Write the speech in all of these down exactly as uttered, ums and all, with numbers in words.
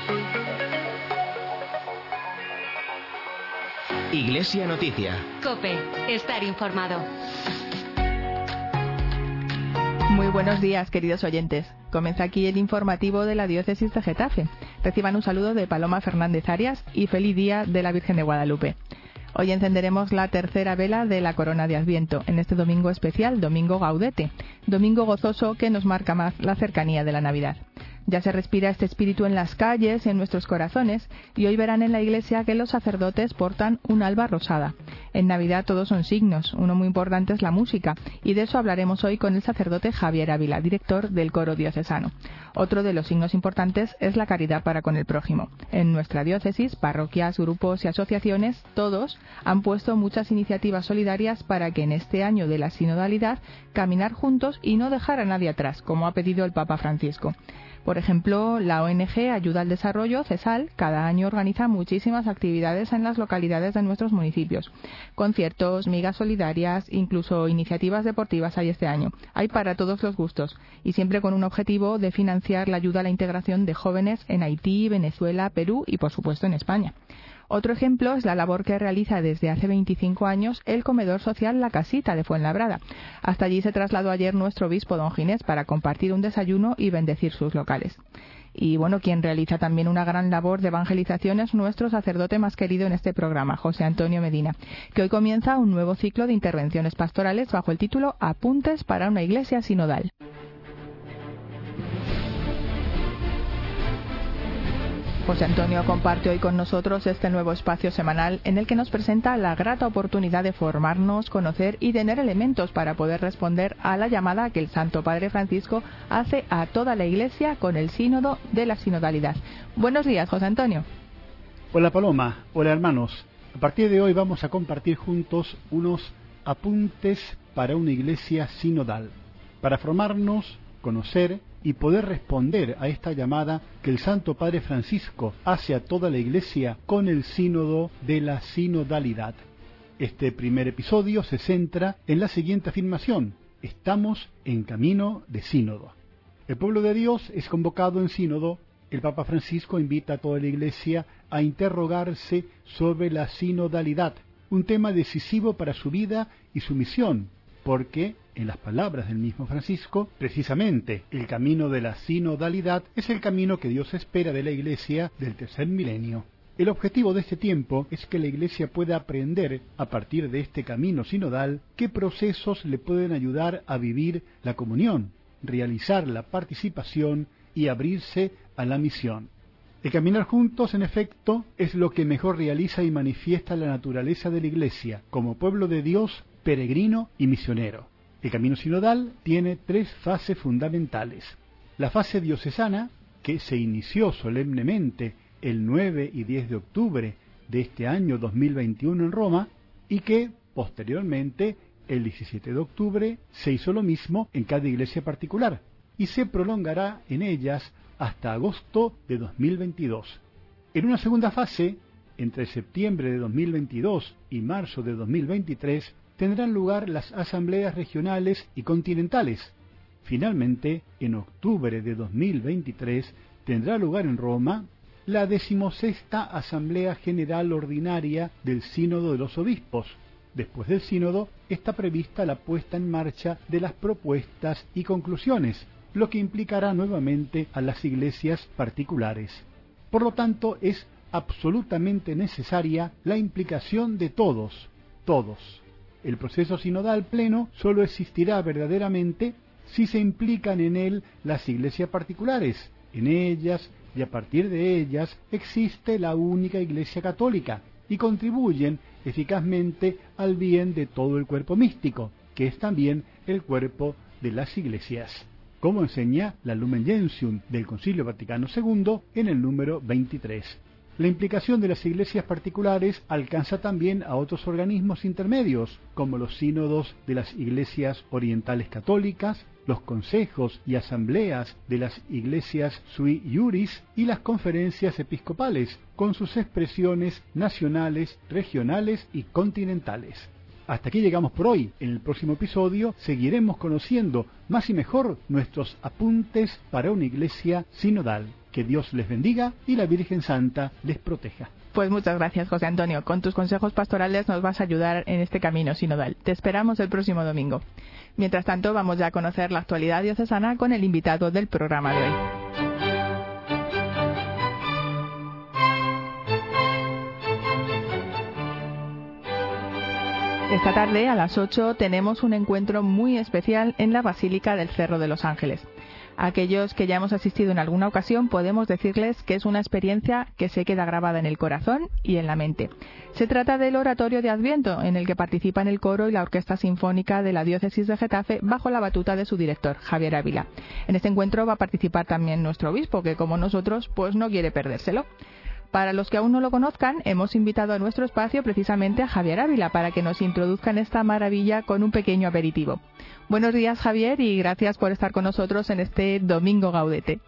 Iglesia Noticia. COPE. Estar informado. Muy buenos días, queridos oyentes. Comienza aquí el informativo de la Diócesis de Getafe. Reciban un saludo de Paloma Fernández Arias y feliz día de la Virgen de Guadalupe. Hoy encenderemos la tercera vela de la Corona de Adviento, en este domingo especial, Domingo Gaudete, domingo gozoso que nos marca más la cercanía de la Navidad. Ya se respira este espíritu en las calles, en nuestros corazones, y hoy verán en la iglesia que los sacerdotes portan un alba rosada. En Navidad todos son signos, uno muy importante es la música, y de eso hablaremos hoy con el sacerdote Javier Ávila, director del coro diocesano. Otro de los signos importantes es la caridad para con el prójimo. En nuestra diócesis, parroquias, grupos y asociaciones, todos han puesto muchas iniciativas solidarias para que en este año de la sinodalidad caminar juntos y no dejar a nadie atrás, como ha pedido el Papa Francisco. Por ejemplo, la O N G Ayuda al Desarrollo, CESAL, cada año organiza muchísimas actividades en las localidades de nuestros municipios. Conciertos, migas solidarias, incluso iniciativas deportivas hay este año. Hay para todos los gustos y siempre con un objetivo de financiar la ayuda a la integración de jóvenes en Haití, Venezuela, Perú y, por supuesto, en España. Otro ejemplo es la labor que realiza desde hace veinticinco años el comedor social La Casita de Fuenlabrada. Hasta allí se trasladó ayer nuestro obispo don Ginés para compartir un desayuno y bendecir sus locales. Y bueno, quien realiza también una gran labor de evangelización es nuestro sacerdote más querido en este programa, José Antonio Medina, que hoy comienza un nuevo ciclo de intervenciones pastorales bajo el título Apuntes para una iglesia sinodal. José Antonio comparte hoy con nosotros este nuevo espacio semanal en el que nos presenta la grata oportunidad de formarnos, conocer y tener elementos para poder responder a la llamada que el Santo Padre Francisco hace a toda la Iglesia con el sínodo de la sinodalidad. Buenos días, José Antonio. Hola Paloma, hola hermanos. A partir de hoy vamos a compartir juntos unos apuntes para una iglesia sinodal, para formarnos, conocer y poder responder a esta llamada que el Santo Padre Francisco hace a toda la Iglesia con el sínodo de la sinodalidad. Este primer episodio se centra en la siguiente afirmación: estamos en camino de sínodo. El pueblo de Dios es convocado en sínodo. El Papa Francisco invita a toda la Iglesia a interrogarse sobre la sinodalidad, un tema decisivo para su vida y su misión, porque, en las palabras del mismo Francisco, precisamente el camino de la sinodalidad es el camino que Dios espera de la Iglesia del tercer milenio. El objetivo de este tiempo es que la Iglesia pueda aprender, a partir de este camino sinodal, qué procesos le pueden ayudar a vivir la comunión, realizar la participación y abrirse a la misión. El caminar juntos, en efecto, es lo que mejor realiza y manifiesta la naturaleza de la Iglesia, como pueblo de Dios, peregrino y misionero. El camino sinodal tiene tres fases fundamentales. La fase diocesana, que se inició solemnemente el nueve y diez de octubre de este año dos mil veintiuno en Roma, y que, posteriormente, el diecisiete de octubre, se hizo lo mismo en cada iglesia particular, y se prolongará en ellas hasta agosto de dos mil veintidós. En una segunda fase, entre septiembre de dos mil veintidós y marzo de dos mil veintitrés, tendrán lugar las asambleas regionales y continentales. Finalmente, en octubre de dos mil veintitrés, tendrá lugar en Roma la decimosexta Asamblea General Ordinaria del Sínodo de los Obispos. Después del sínodo, está prevista la puesta en marcha de las propuestas y conclusiones, lo que implicará nuevamente a las iglesias particulares. Por lo tanto, es absolutamente necesaria la implicación de todos, todos. El proceso sinodal pleno solo existirá verdaderamente si se implican en él las iglesias particulares. En ellas y a partir de ellas existe la única Iglesia católica y contribuyen eficazmente al bien de todo el cuerpo místico, que es también el cuerpo de las iglesias, como enseña la Lumen Gentium del Concilio Vaticano segundo en el número veintitrés. La implicación de las iglesias particulares alcanza también a otros organismos intermedios, como los sínodos de las iglesias orientales católicas, los consejos y asambleas de las iglesias sui iuris y las conferencias episcopales, con sus expresiones nacionales, regionales y continentales. Hasta aquí llegamos por hoy. En el próximo episodio seguiremos conociendo más y mejor nuestros apuntes para una iglesia sinodal. Que Dios les bendiga y la Virgen Santa les proteja. Pues muchas gracias, José Antonio. Con tus consejos pastorales nos vas a ayudar en este camino sinodal. Te esperamos el próximo domingo. Mientras tanto, vamos ya a conocer la actualidad diocesana con el invitado del programa de hoy. Esta tarde, a las ocho, tenemos un encuentro muy especial en la Basílica del Cerro de los Ángeles. A aquellos que ya hemos asistido en alguna ocasión, podemos decirles que es una experiencia que se queda grabada en el corazón y en la mente. Se trata del Oratorio de Adviento, en el que participan el coro y la Orquesta Sinfónica de la Diócesis de Getafe, bajo la batuta de su director, Javier Ávila. En este encuentro va a participar también nuestro obispo, que como nosotros, pues no quiere perdérselo. Para los que aún no lo conozcan, hemos invitado a nuestro espacio precisamente a Javier Ávila para que nos introduzca en esta maravilla con un pequeño aperitivo. Buenos días, Javier, y gracias por estar con nosotros en este Domingo Gaudete.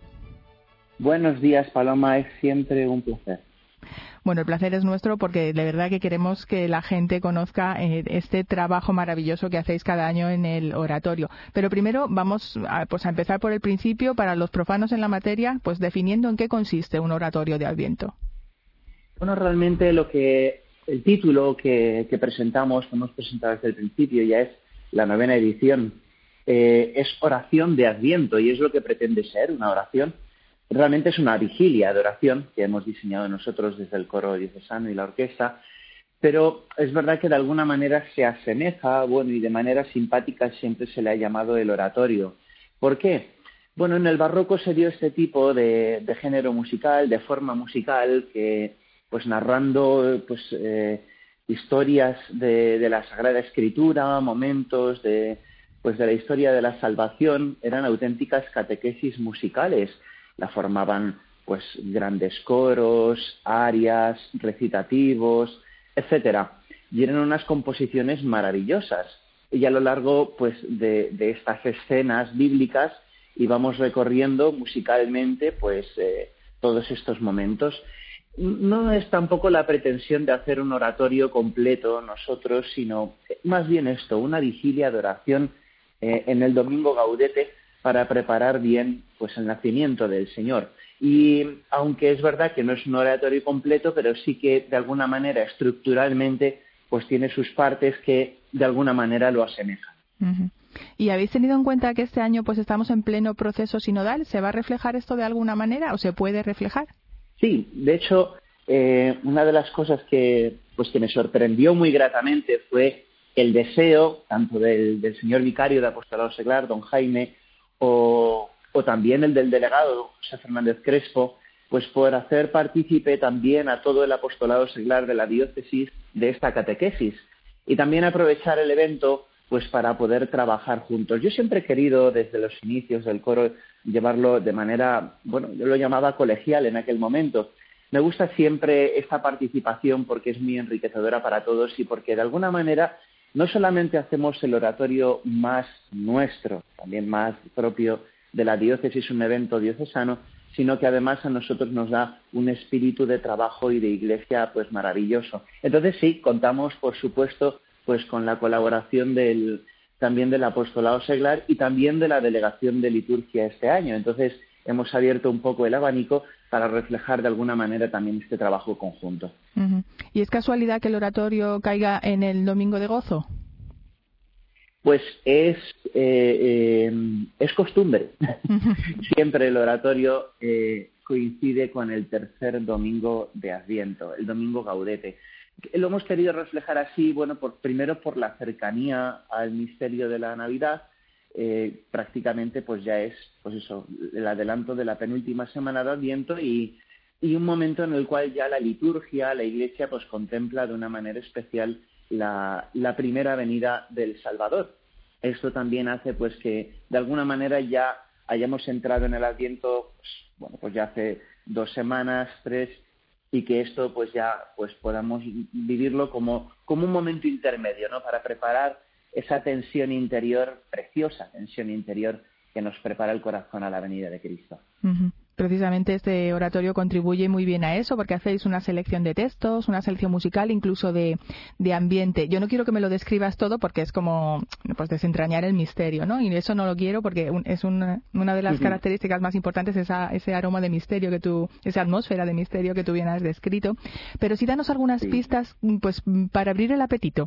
Buenos días, Paloma, es siempre un placer. Bueno, el placer es nuestro porque de verdad que queremos que la gente conozca eh, este trabajo maravilloso que hacéis cada año en el oratorio. Pero primero vamos a, pues a empezar por el principio, para los profanos en la materia, pues definiendo en qué consiste un oratorio de Adviento. Bueno, realmente lo que el título que, que presentamos, que hemos presentado desde el principio, ya es la novena edición, eh, es oración de Adviento y es lo que pretende ser una oración. Realmente es una vigilia de oración que hemos diseñado nosotros desde el coro diocesano y la orquesta, pero es verdad que de alguna manera se asemeja, bueno, y de manera simpática siempre se le ha llamado el oratorio. ¿Por qué? Bueno, en el barroco se dio este tipo de, de género musical, de forma musical, que pues narrando pues eh, historias de, de la Sagrada Escritura, momentos de, pues, de la historia de la salvación, eran auténticas catequesis musicales. La formaban pues grandes coros, arias, recitativos, etcétera. Y eran unas composiciones maravillosas. Y a lo largo pues de, de estas escenas bíblicas íbamos recorriendo musicalmente pues eh, todos estos momentos. No es tampoco la pretensión de hacer un oratorio completo nosotros, sino más bien esto, una vigilia de oración eh, en el Domingo Gaudete, para preparar bien pues el nacimiento del Señor. Y aunque es verdad que no es un oratorio completo, pero sí que de alguna manera estructuralmente pues tiene sus partes que de alguna manera lo asemejan. Uh-huh. ¿Y habéis tenido en cuenta que este año pues estamos en pleno proceso sinodal? ¿Se va a reflejar esto de alguna manera o se puede reflejar? Sí, de hecho, eh, una de las cosas que pues que me sorprendió muy gratamente fue el deseo tanto del, del señor vicario de Apostolado Seglar, don Jaime, O, o también el del delegado, José Fernández Crespo, pues por hacer partícipe también a todo el apostolado seglar de la diócesis de esta catequesis y también aprovechar el evento pues para poder trabajar juntos. Yo siempre he querido desde los inicios del coro llevarlo de manera, bueno, yo lo llamaba colegial en aquel momento. Me gusta siempre esta participación porque es muy enriquecedora para todos y porque de alguna manera no solamente hacemos el oratorio más nuestro, también más propio de la diócesis, un evento diocesano, sino que además a nosotros nos da un espíritu de trabajo y de iglesia pues maravilloso. Entonces sí, contamos por supuesto pues con la colaboración del, también del apostolado seglar y también de la delegación de liturgia este año. Entonces hemos abierto un poco el abanico para reflejar de alguna manera también este trabajo conjunto. Uh-huh. ¿Y es casualidad que el oratorio caiga en el Domingo de Gozo? Pues es, eh, eh, es costumbre. Uh-huh. Siempre el oratorio eh, coincide con el tercer domingo de Adviento, el Domingo Gaudete. Lo hemos querido reflejar así, bueno, por, primero por la cercanía al misterio de la Navidad. Eh, prácticamente pues ya es pues eso, el adelanto de la penúltima semana de Adviento y, y un momento en el cual ya la liturgia, la Iglesia pues contempla de una manera especial la, la primera venida del Salvador. Esto también hace pues que de alguna manera ya hayamos entrado en el Adviento pues, bueno pues ya hace dos semanas, tres, y que esto pues ya pues podamos vivirlo como, como un momento intermedio, ¿no? Para preparar esa tensión interior, preciosa tensión interior que nos prepara el corazón a la venida de Cristo. Uh-huh. Precisamente este oratorio contribuye muy bien a eso, porque hacéis una selección de textos, una selección musical, incluso de, de ambiente. Yo no quiero que me lo describas todo porque es como pues desentrañar el misterio, ¿no? Y eso no lo quiero porque un, es una, una de las uh-huh. características más importantes, esa, ese aroma de misterio que tú, esa atmósfera de misterio que tú bien has descrito. Pero sí danos algunas sí. pistas pues para abrir el apetito.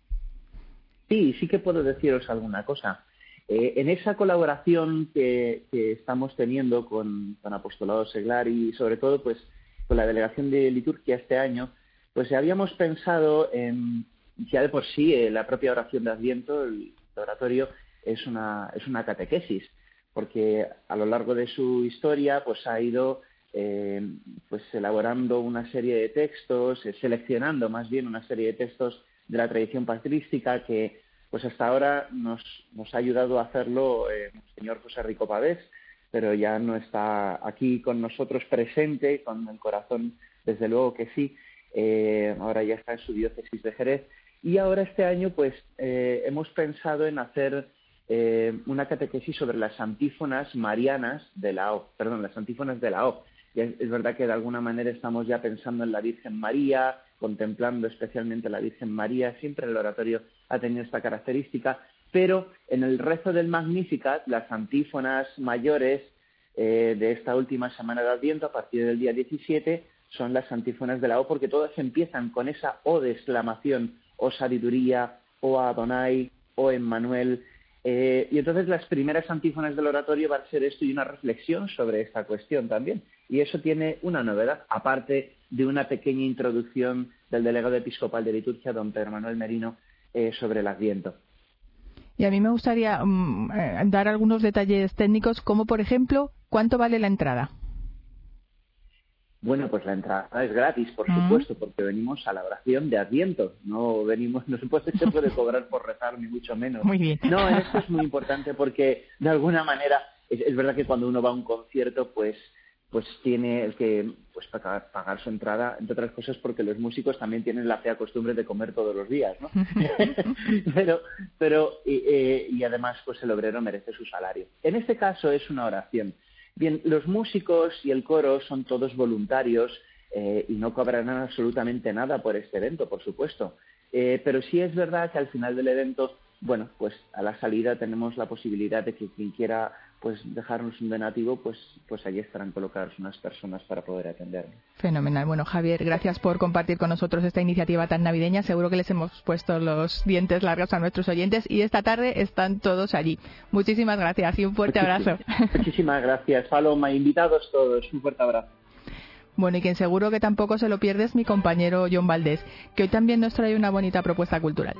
Sí, sí que puedo deciros alguna cosa. Eh, en esa colaboración que, que estamos teniendo con, con Apostolado Seglar y sobre todo pues con la Delegación de Liturgia este año, pues habíamos pensado en ya de por sí eh, la propia oración de Adviento, el oratorio, es una, es una catequesis, porque a lo largo de su historia pues ha ido eh, pues elaborando una serie de textos, eh, seleccionando más bien una serie de textos de la tradición patrística que pues hasta ahora nos, nos ha ayudado a hacerlo eh, el señor José Rico Pavés, pero ya no está aquí con nosotros presente, con el corazón, desde luego que sí. Eh, ahora ya está en su diócesis de Jerez. Y ahora este año pues eh, hemos pensado en hacer eh, una catequesis sobre las antífonas marianas de la O, perdón, las antífonas de la O. Y es, es verdad que de alguna manera estamos ya pensando en la Virgen María, contemplando especialmente a la Virgen María. Siempre el oratorio ha tenido esta característica, pero en el rezo del Magnificat, las antífonas mayores eh, de esta última semana de Adviento, a partir del día diecisiete, son las antífonas de la O, porque todas empiezan con esa O de exclamación, O sabiduría, O Adonai, O Emmanuel. Eh, y entonces las primeras antífonas del oratorio van a ser esto y una reflexión sobre esta cuestión también. Y eso tiene una novedad, aparte de una pequeña introducción del delegado episcopal de liturgia, don Pedro Manuel Merino, eh, sobre el Adviento. Y a mí me gustaría um, eh, dar algunos detalles técnicos, como por ejemplo, ¿cuánto vale la entrada? Bueno, pues la entrada es gratis, por uh-huh. supuesto, porque venimos a la oración de Adviento. No venimos, no se puede, se puede cobrar por rezar, ni mucho menos. Muy bien. No, esto es muy importante porque, de alguna manera, es, es verdad que cuando uno va a un concierto, pues pues tiene que pues pagar, pagar su entrada, entre otras cosas porque los músicos también tienen la fea costumbre de comer todos los días, ¿no? pero pero eh, y además pues el obrero merece su salario. En este caso es una oración. Bien, los músicos y el coro son todos voluntarios eh, y no cobrarán absolutamente nada por este evento, por supuesto. Eh, pero sí es verdad que al final del evento, bueno, pues a la salida tenemos la posibilidad de que quien quiera pues dejarnos un donativo, pues pues allí estarán colocadas unas personas para poder atendernos. Fenomenal. Bueno, Javier, gracias por compartir con nosotros esta iniciativa tan navideña. Seguro que les hemos puesto los dientes largos a nuestros oyentes y esta tarde están todos allí. Muchísimas gracias y un fuerte abrazo. Muchísimas gracias, Paloma. Invitados todos. Un fuerte abrazo. Bueno, y quien seguro que tampoco se lo pierde es mi compañero John Valdés, que hoy también nos trae una bonita propuesta cultural.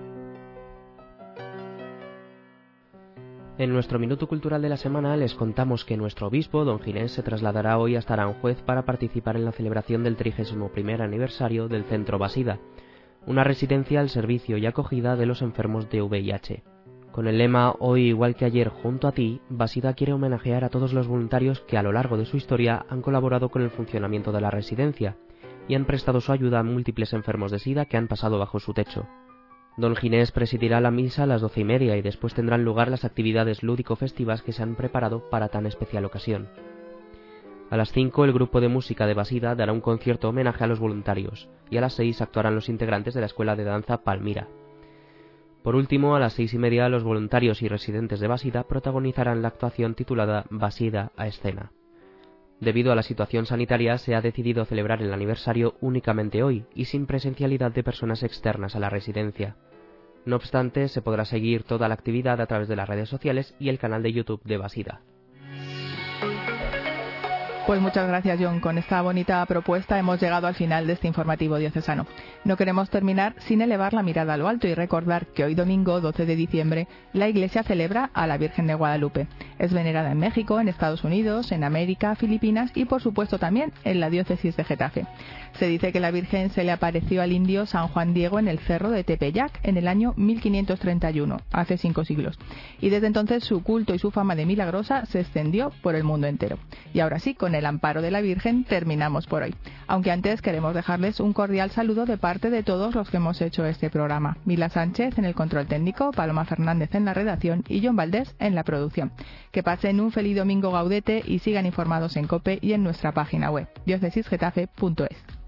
En nuestro Minuto Cultural de la semana les contamos que nuestro obispo, don Ginés, se trasladará hoy hasta Aranjuez para participar en la celebración del trigésimo primer aniversario del Centro Basida, una residencia al servicio y acogida de los enfermos de V I H. Con el lema Hoy igual que ayer junto a ti, Basida quiere homenajear a todos los voluntarios que a lo largo de su historia han colaborado con el funcionamiento de la residencia y han prestado su ayuda a múltiples enfermos de SIDA que han pasado bajo su techo. Don Ginés presidirá la misa a las doce y media y después tendrán lugar las actividades lúdico-festivas que se han preparado para tan especial ocasión. A las cinco el grupo de música de Basida dará un concierto homenaje a los voluntarios y a las seis actuarán los integrantes de la Escuela de Danza Palmira. Por último, a las seis y media los voluntarios y residentes de Basida protagonizarán la actuación titulada Basida a escena. Debido a la situación sanitaria se ha decidido celebrar el aniversario únicamente hoy y sin presencialidad de personas externas a la residencia. No obstante, se podrá seguir toda la actividad a través de las redes sociales y el canal de YouTube de Basida. Pues muchas gracias, John. Con esta bonita propuesta hemos llegado al final de este informativo diocesano. No queremos terminar sin elevar la mirada a lo alto y recordar que hoy domingo, doce de diciembre, la Iglesia celebra a la Virgen de Guadalupe. Es venerada en México, en Estados Unidos, en América, Filipinas y, por supuesto, también en la diócesis de Getafe. Se dice que la Virgen se le apareció al indio San Juan Diego en el cerro de Tepeyac en el año mil quinientos treinta y uno, hace cinco siglos. Y desde entonces su culto y su fama de milagrosa se extendió por el mundo entero. Y ahora sí, con con el amparo de la Virgen terminamos por hoy. Aunque antes queremos dejarles un cordial saludo de parte de todos los que hemos hecho este programa. Mila Sánchez en el control técnico, Paloma Fernández en la redacción y John Valdés en la producción. Que pasen un feliz domingo gaudete y sigan informados en COPE y en nuestra página web diócesis getafe punto es.